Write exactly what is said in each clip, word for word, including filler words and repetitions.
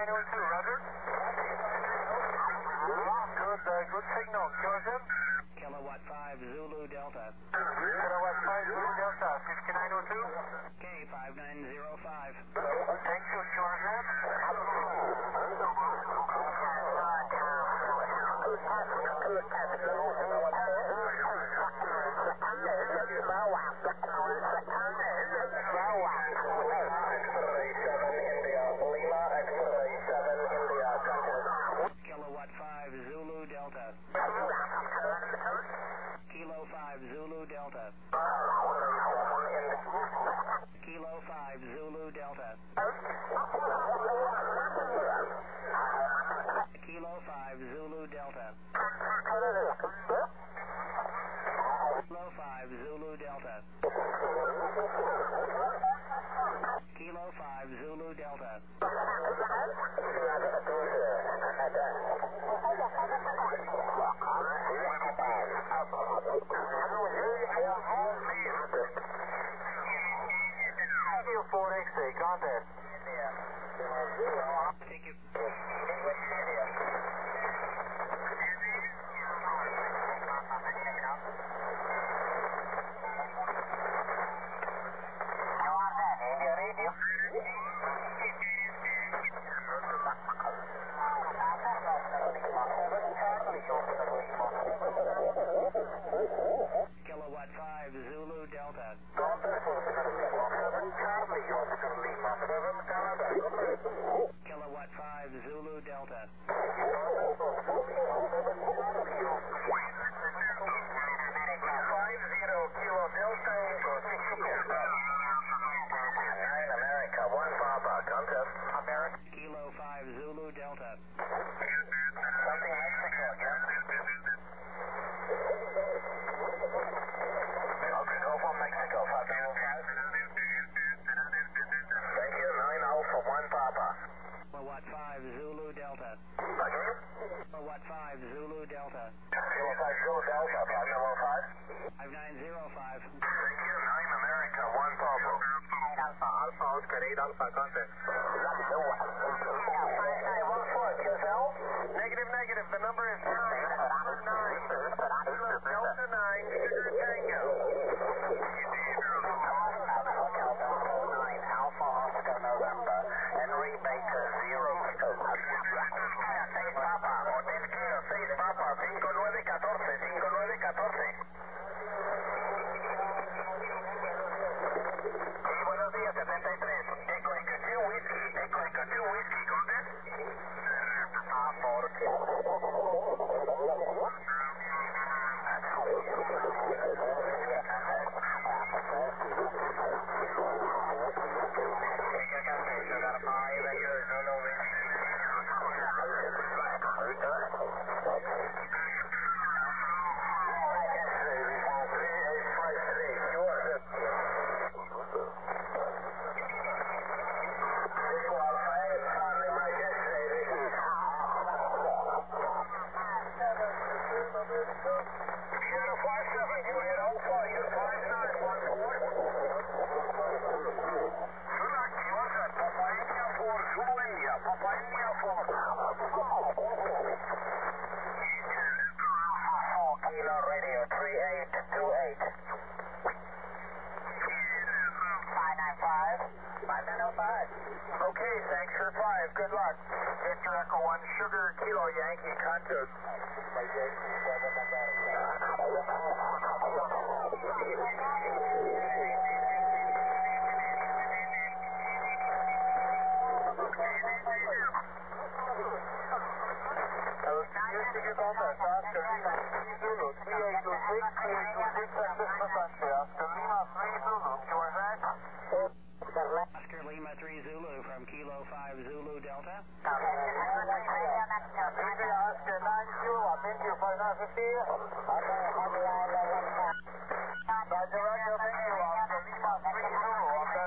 nine oh two, roger. Good, uh, good signal. Joseph? Kilowatt five Zulu Delta. Kilowatt five Zulu Delta, fifty-nine oh two. K five nine zero five. Thank you, Joseph. Kilowatt five Zulu Delta. Kilo five Zulu Delta. Kilo five Zulu Delta. Kilo five Zulu Delta. Kilo five Zulu Delta. Kilo five Zulu Delta. four X-ray, contact. Thank you. Kilowatt five Zulu Delta. Kilowatt five Zulu Delta. Five zero Kilo Delta. Nine America, one Papa, contest. America. Kilo five Zulu Delta. Something Mexico, again. Okay, go for Mexico, five zero five. Thank you, nine Alpha, one Papa. Kilowatt five Zulu Delta. Again? Kilowatt five Zulu Delta. Kilo five Zulu Delta, five zero five. five nine zero five. Thank you, nine America, one Papa. Alpha, Alpha, Oscar, eight Alpha, contact. five nine one four, Giselle. Negative, negative, the number is nine. Delta nine, Sugar Tango. nine, Alpha, Oscar, November. Henry Baker, zero two. seis Papa, Hotel Kilo, seis Papa, cinco nueve catorce, cinco nueve catorce. Sí, buenos días, setenta y tres. Eco, Eco two Whiskey, Eco, Eco two Whiskey, ¿contest? Ah, por qué. Okay, thanks for five. Good luck. Victor Echo one Sugar Kilo Yankee contact. Oscar Lima three Zulu from Kilo five Zulu Delta. Oscar nine Zulu, thank you for nine fifty. Roger, Roger, thank you. Oscar Lima three Zulu,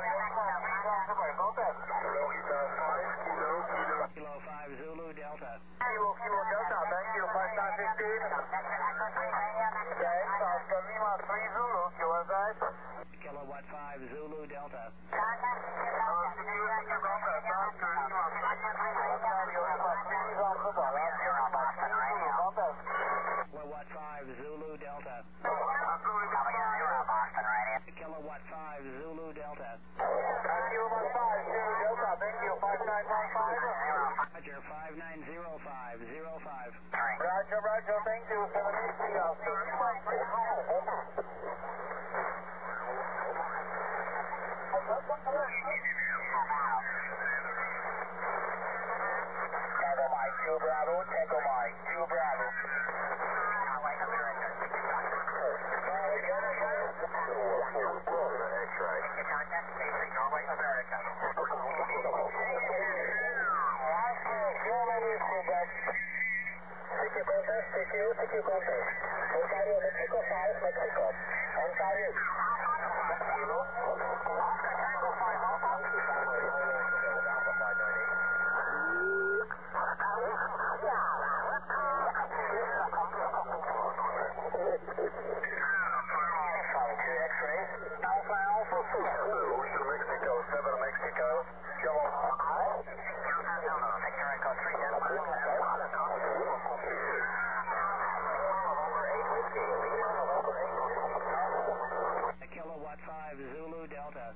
Kilo five Zulu Delta. Kilo, Kilo Delta, thank you, five nine fifteen. Thanks, Oscar Lima three Zulu, Kilo five. Kilowatt five Zulu Delta. Uh, Roger, thank you. seven eight three Alpha. Tango Mike, two Bravo, Tango Mike, two Bravo. X-ray. Contact station, Norway, America. C Q contest, C Q, C Q contest. Ontario, Mexico, five, Mexico. Ontario. Kilo. Tango five, Alpha. Alpha five nine eight. Two X-rays. Alpha, Alpha, four. Ocean, Mexico, seven, Mexico. Kilo five. Victor Echo three, Kilowatt five, Zulu Delta.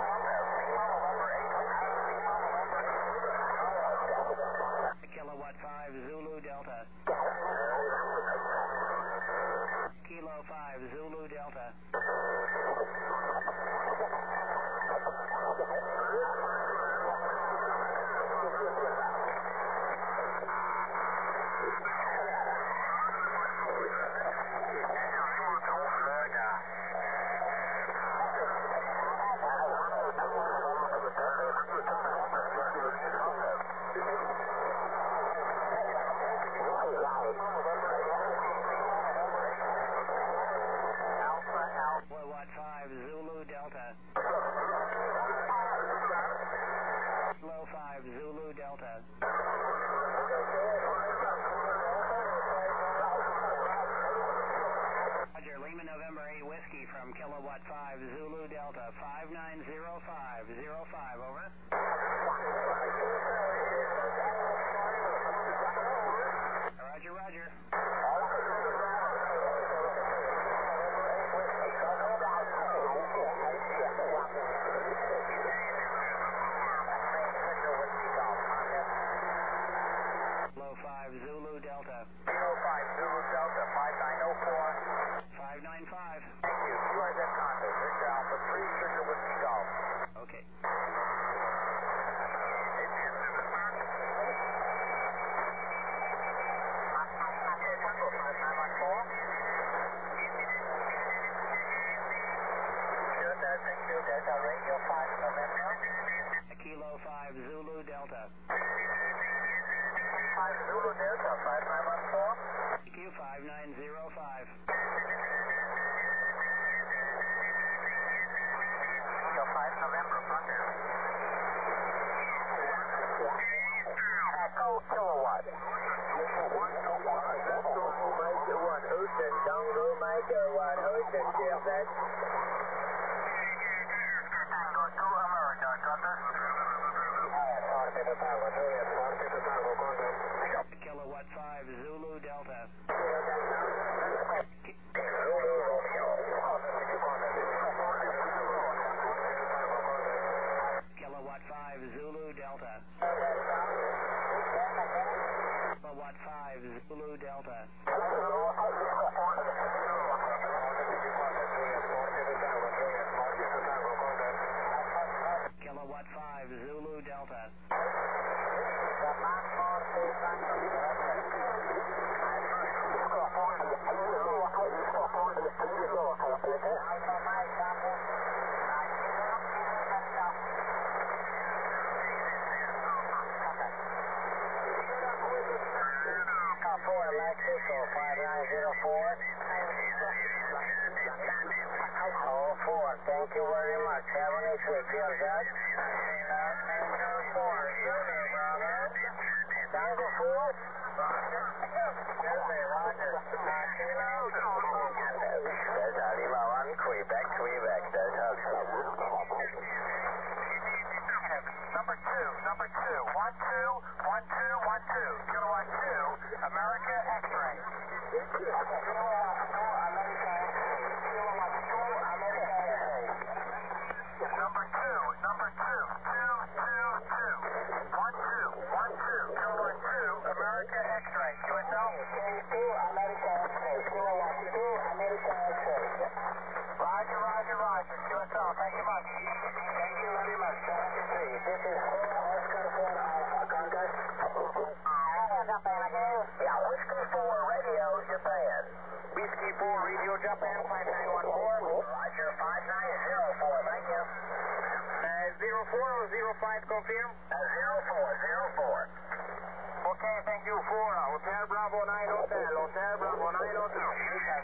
Kilowatt five, Zulu Delta. Kilo five, Zulu Delta. Kilowatt five, Zulu Delta. Kilo five, Zulu Delta. Roger, Lima November eight Whiskey from Kilowatt five, Zulu Delta, five nine zero five zero five, over. Roger, roger. Kilo five, Zulu Delta. Kilo five, Zulu Delta, five nine oh four. five nine five. Thank you. U S S contact. Victor Alpha three, Sugar Whiskey Golf. Okay. Delta Radio five November. Kilo five, Zulu Delta. five Zulu Delta, five nine one four. Q five nine zero five. Echo five November, Thunder. Echo Kilowatt. Mike one, Ocean, Tango, Mike one, Ocean, G F Z. Tango two, America, Thunder. Norte de Tango, Juliet, Norte de Tango, contact. Kilowatt five, Zulu Delta. Kilowatt five, Zulu Delta. Kilowatt five, Zulu Delta. Kilowatt five, Zulu Delta. five nine zero four. Oh, four. Thank you very much. Have a nice week. Here's that. four. Tango four. Delta Lima one, Quebec, Quebec, Delta. Number two, number two, one two, one two, one two, Kilowatt two, America X-ray. Number two, number two, two, two, two, one two, one two, Kilowatt two, America X-ray, Q S L. two, America. Roger, Q S L, thank you much. Thank you very much, seventy-three. This is Oscar four Alpha, contact. Yeah, Whiskey four, radio, Japan. Whiskey four, radio, Japan, five nine one four. Roger, five nine zero four, thank you. Uh, zero four or zero five, confirm? Uh, zero four, zero four. Okay, thank you, four. Hotel Bravo nine Hotel, Hotel Bravo nine Hotel. Okay.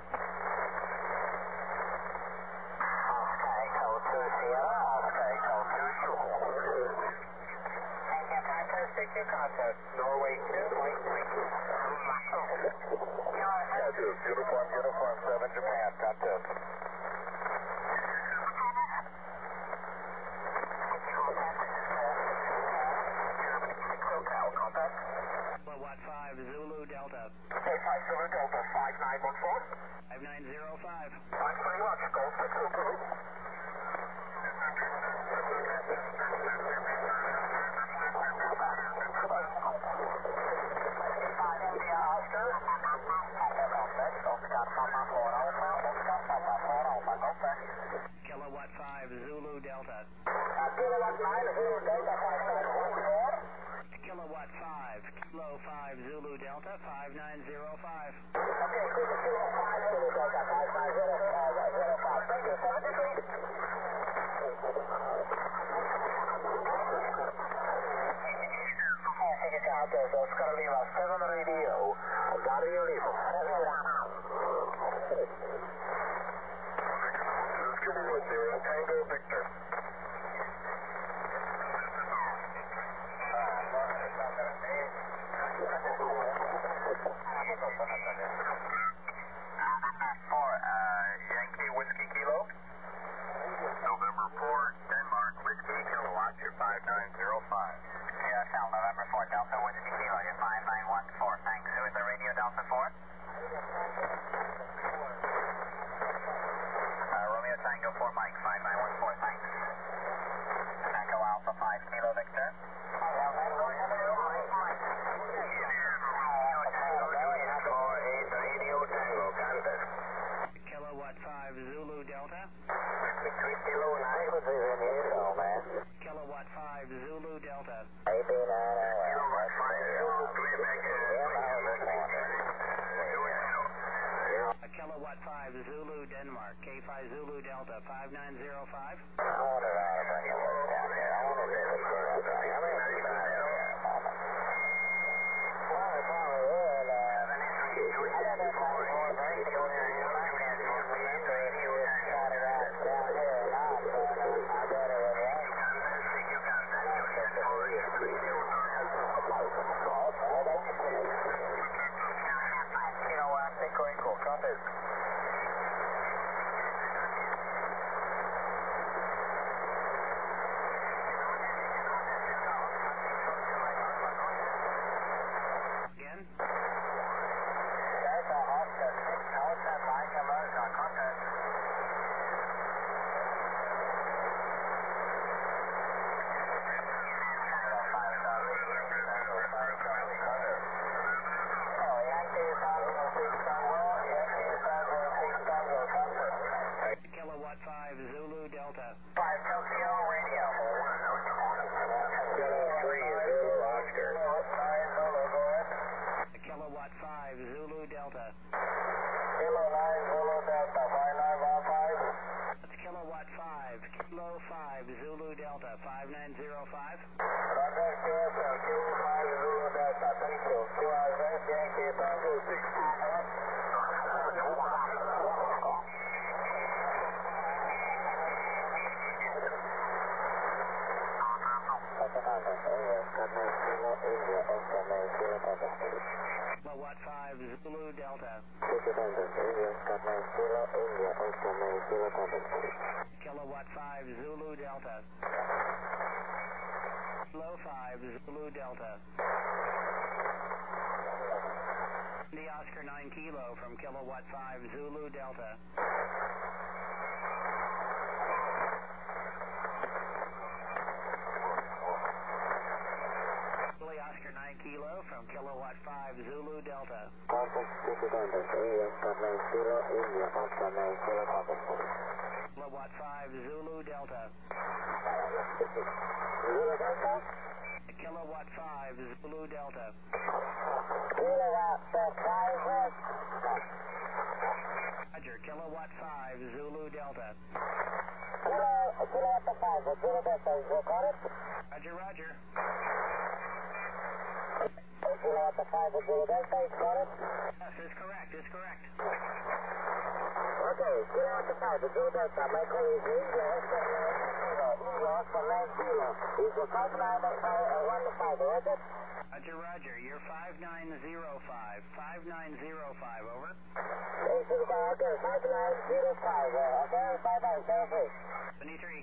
Okay, code two Sierra, okay, code two Sierra. Thank you, contact, stick to contact. Norway two, point three. Contact, uniform, uniform seven, Japan, contact. Kilowatt five, Zulu Delta. Okay, five Zulu Delta, five nine one four. five nine zero five. Thanks very much, go to Cuckoo. five India Oscar. Oscar Papa four Alpha, Oscar Papa four Alpha, Delta. Kilowatt five, Zulu Delta. Kilowatt nine, Zulu Delta, five nine one four. Kilowatt five, Kilo five, Zulu Delta, five nine zero five. Okay, Kilo five, Zulu Delta, five nine zero five. Thank you, seventy-three. Contact Oscar Lima, seven radio. Dario Lima. Kilo zero, Tango Victor. Four, uh, Yankee Whiskey Kilo. November four, Denmark Whiskey Kilowatt, you're five nine zero five. Q S L, November four, Delta Whiskey Kilo, you're five nine one four. Thanks. Who is the radio, Delta four? Uh, Romeo Tango four, Mike, five nine one four. Thanks. Echo Alpha five, Kilo Victor. Kilowatt five, Zulu Delta. Kilo nine, what's his initial, man? Kilowatt five, Zulu Delta. eighteen nine. Kilowatt five, Zulu, clear back in. Kilowatt five, Zulu Denmark. K five Zulu Delta, five nine zero five. I wonder if I bring it down here. I wonder if it's good. I mean, it's not here. Well, it probably would. Uh, I got that ninety-four thing to go here. You know, I can't remember if you got it out down here or not, but uh, I bet it would work. You know, I think we're equal. Compass. Again? That's a hot test. Hot test, like a version. Compass. Oh, Yankee Tango six Tango. Yankee Tango six Tango. Compass. Kilowatt five, Zulu Delta. Five Tokyo radio. Kilo three Zulu Oscar. Nine Zulu, go ahead. Kilowatt five, Zulu Delta. Kilo nine Zulu Delta. Five nine one five. That's Kilowatt five, Kilo five, Zulu Delta, five nine zero five. Roger, Q S L. Kilo five Zulu Delta. Thank you. Q S L. Yankee Tango six. Kilowatt five, Zulu Delta. Kilowatt five, Zulu Delta. Kilo five, Zulu Delta. The Oscar nine Kilo from Kilowatt five, Zulu Delta. Oscar nine Kilo from Kilowatt five, Zulu Delta. Kilowatt five, Zulu Delta. Zulu Delta? Kilowatt five, Zulu Delta. Kilowatt five, Roger, Kilowatt five, Zulu Delta. Kilo, Kilowatt five, Zulu Delta, is recorded? Roger, roger. Kilowatt five, Zulu Delta, is recorded? Yes, it's correct, it's correct. Okay, Kilowatt five, Zulu Delta, my call is India, India, for nine zero. Is the five nine five one five, is it? Roger, roger, you're five nine zero five, five nine zero five, over. Okay, five nine zero five, okay, five nine zero three. seventy-three.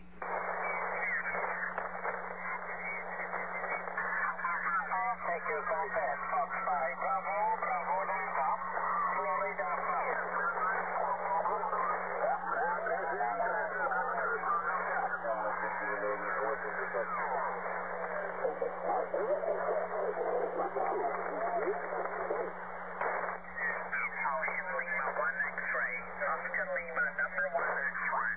Thank you, contact Fox five, Bravo, Bravo, Delta, slowly down south. Lima one X-ray, Oscar Lima number one X-ray.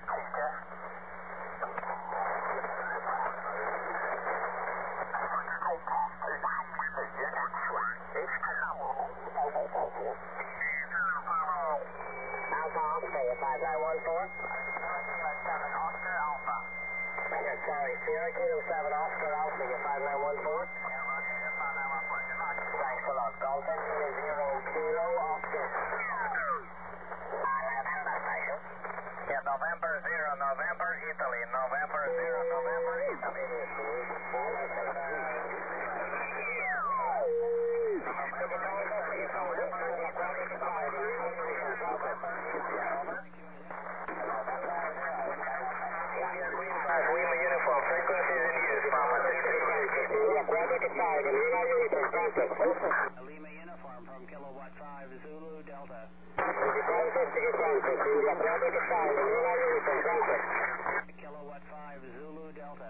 Alpha Oscar, five nine one four. seven Oscar Alpha. Sorry, Sierra Kilo seven Oscar Alpha, five nine one four. Thanks a lot, Dalton. zero Kilo Oscar. Yeah, November zero, November Italy, November zero, November Italy. Lima uniform, frequency is in use, Mama. Lima uniform from Kilowatt five, Zulu Delta. Kilowatt five, Zulu Delta.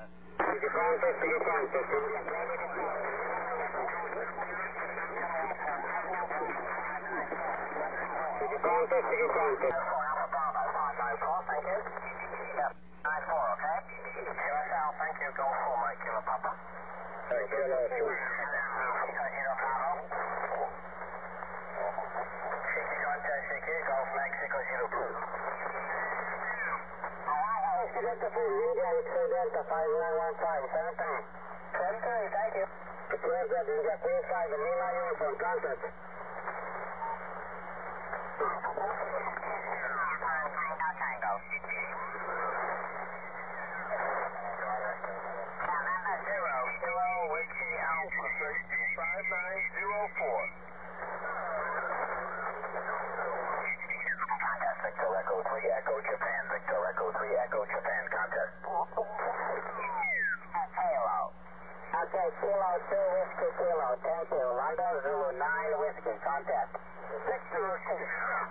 Thank you. Yep, nine four, okay? Kilo South, thank you. Go full, Mike, Kilo Papa. Kilo two. Kilo Bravo. Shiki contact Shiki, Gulf Mexico, Kilo two. Delta three, India, X-ray Delta, five nine one five, seven three. seven three, thank you. Clear that India three five, Lima uniform, contact. Tango. Zero, Kilo Whiskey Alpha, five nine zero four. Contact Victor Echo three, Echo Japan, Victor Echo three, Echo Japan, contact. Hello. Okay, Kilo two, Whiskey Kilo, thank you. London Zulu nine, Whiskey, contact. Victor two.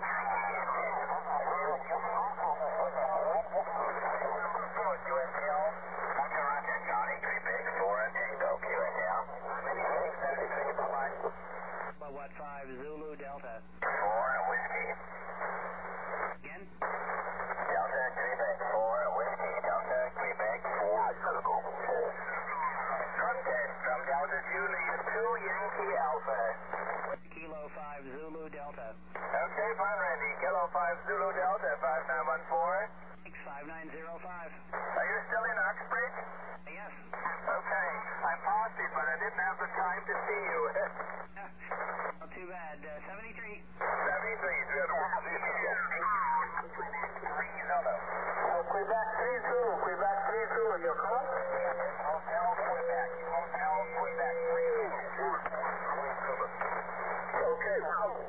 Kilowatt five, Zulu Delta. Four, Whiskey. Again? Delta, Quebec, four, Whiskey. Delta, Quebec, four, Zulu. Contact from Delta Juliet two, Yankee Alpha. Kilo five, Zulu Delta. Okay, fine, Randy. Kilo five, Zulu Delta, five nine one four. Thanks, five nine zero five. Are you still in Oxbridge? Yes. Okay, I paused it, but I didn't have the time to see you. Not too bad. Uh, seventy-three. seventy-three, Quebec three Zulu, Quebec three Zulu, you call? Hotel Quebec, Hotel Quebec three Zulu. Okay.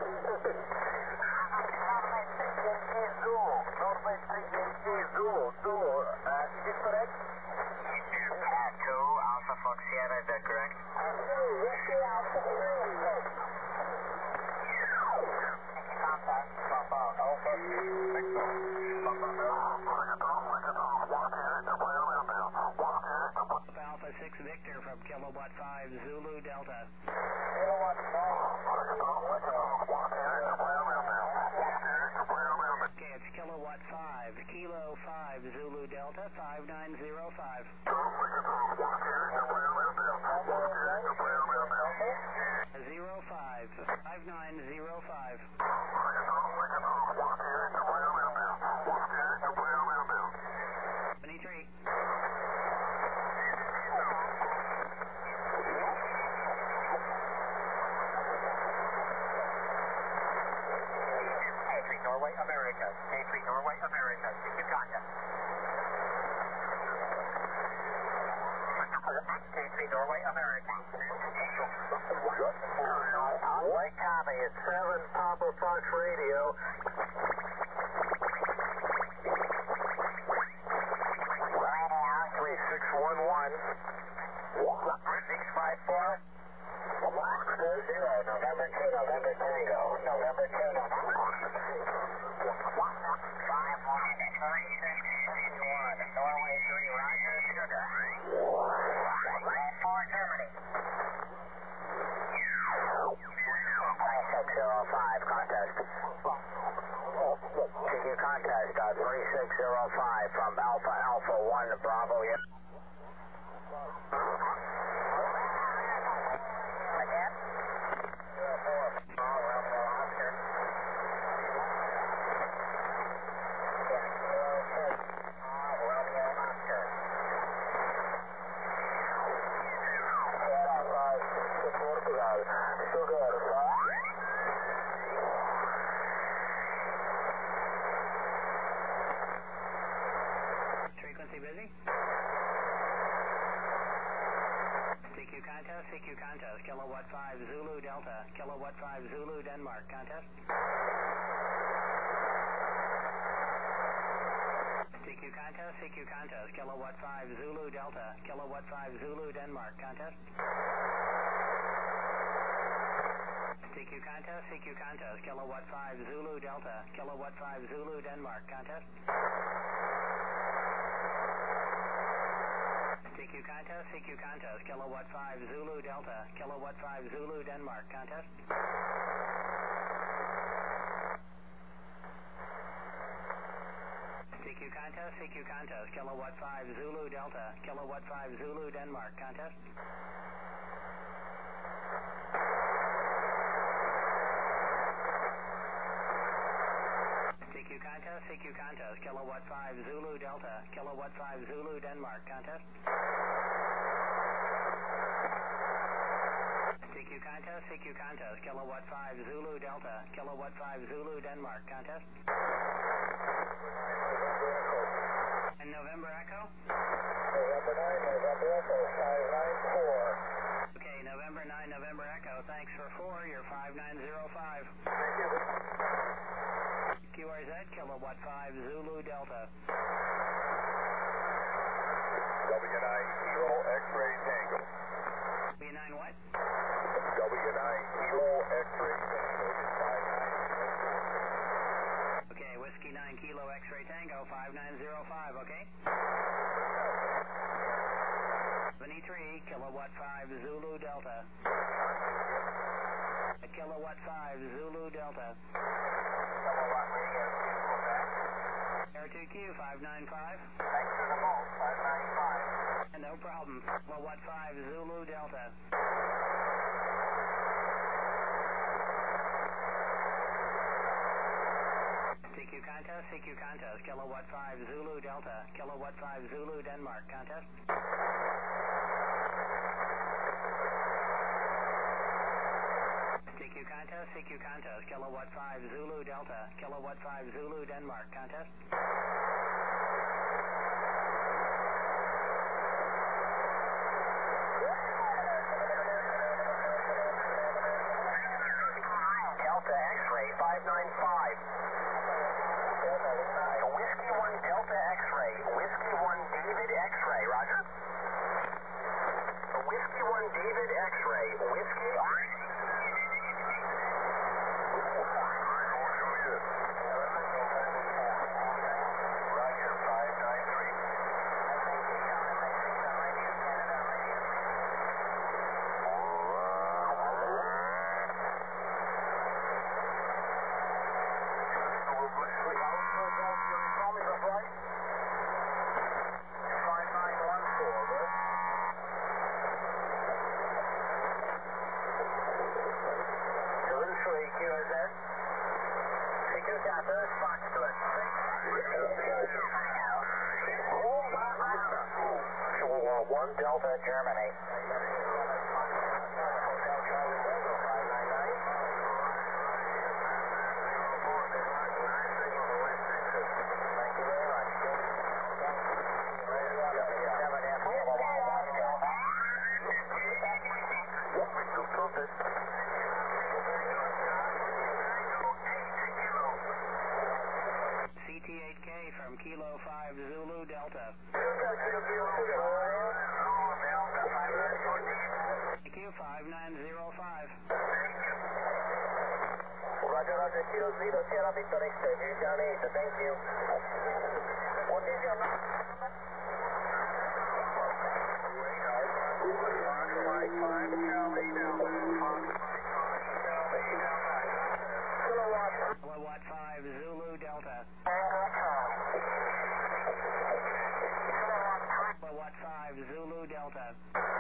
Zulu, Northwest Zulu, Zulu, uh, is this correct? Two, Alpha Fox Sierra, is that correct? Whiskey Alpha Contact, Papa, Alpha. Alpha six Victor from Kilowatt five, Zulu Delta. Kilowatt five. Okay, it's Kilowatt five, five, Kilo five, Zulu Delta, five nine zero five. Zero five, five nine zero five. Twenty-three. Norway, America. K three Norway, America. Did you contact? K three Norway, America. Lake Tommy, it's seven Papa Fox Radio. Radio three six one one. six five four. Zero, November two, November Tango. November two, November. Five one, three six one. Norway three, Roger, Sugar. Land four, Germany. six zero five, contest. C Q contest, uh, three six zero five from Alpha Alpha one, Bravo, yeah. Again? zero four, Bravo, Oscar. zero six, Romeo, Oscar. Portugal, Sugar, Frequency busy? C Q contest, C Q contest, Kilowatt five, Zulu Delta, Kilowatt five, Zulu Denmark, contest. C Q contest, C Q contest, Kilowatt five, Zulu Delta, Kilowatt five, Zulu Denmark, contest. C Q contest, C Q contest, Kilowatt five, Zulu Delta, Kilowatt five, Zulu Denmark, contest. C Q contest, C Q contest, Kilowatt five, Zulu Delta, Kilowatt five, Zulu Denmark, contest. C Q contest, C Q contest, Kilowatt five, Zulu Delta, Kilowatt five, Zulu Denmark, contest. C Q contest, C Q contest, Kilowatt five, Zulu Delta, Kilowatt five, Zulu Denmark, contest. C Q contest, C Q contest, Kilowatt five, Zulu Delta, Kilowatt five, Zulu Denmark, contest. And November Echo? November nine, November Echo, five nine four. Okay, November nine, November Echo, thanks for four, you're five nine zero five. Thank you. Q R Z, Kilowatt five, Zulu Delta. W nine Kilo X-ray Tango. W nine what? W nine Kilo X-ray Tango. five nine zero five. Okay, Whiskey nine Kilo X-ray Tango, five nine zero five, okay? seventy-three, Kilowatt five, Zulu Delta. Kilowatt five, Zulu Delta. Kilowatt radio, Air two Q, five nine five. thanks for the most, five nine five. No problem. Kilowatt five, Zulu Delta. C Q contest, C Q contest, Kilowatt five, Zulu Delta, Kilowatt five, Zulu Denmark, contest. C Q contest, C Q contest, Kilowatt five, Zulu Delta, Kilowatt five, Zulu Denmark, contest. Delta X-ray, five nine five. Whiskey one Delta X-ray, Whiskey one David X-ray, Roger. Whiskey one David X-ray, Whiskey. Roger. Fox to it. One Delta, Germany. C T eight K from Kilo five Zulu Delta. Thank you, five nine zero five. Roger, Roger, Kilo Zero, Sierra Victor X-ray, Johnny, thank you. What is your number? Kilowatt five Zulu Delta. Kilowatt five Zulu Delta.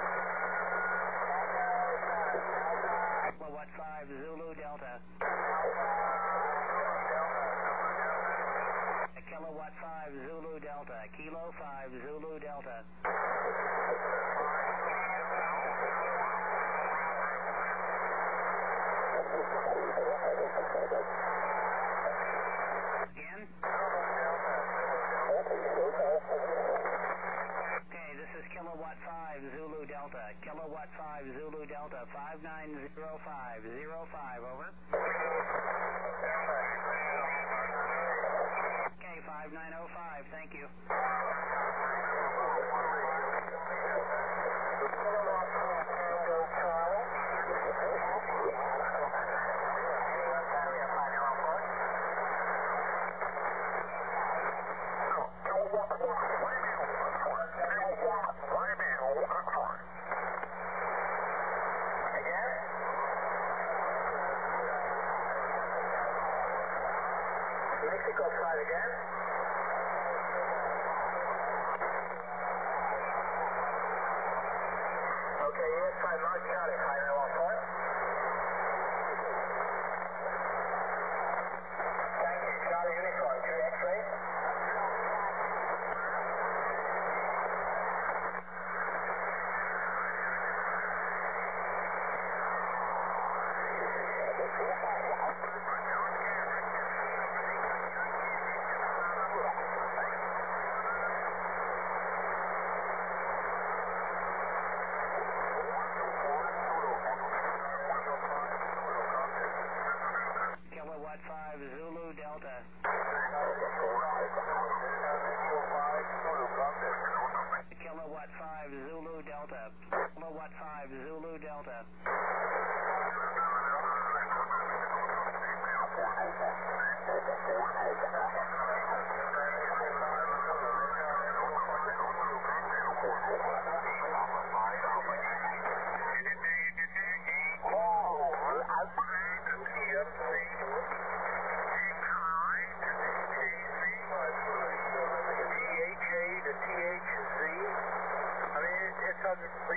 Kilowatt five Zulu Delta. Kilowatt five Zulu Delta. Kilo five Zulu Delta. Again? Okay, this is Kilowatt five Zulu Delta. Kilowatt five Zulu Delta. five nine zero five zero five, over. Okay, five nine zero five, thank you. Mexico flight again. Okay, U S five Mark Charlie, five nine one four. Thank you, Charlie Unicorn, three X-ray. Kilowatt five Zulu Delta. Kilowatt five Zulu Delta. Kilowatt five Zulu Delta. T H Z. I mean, it's under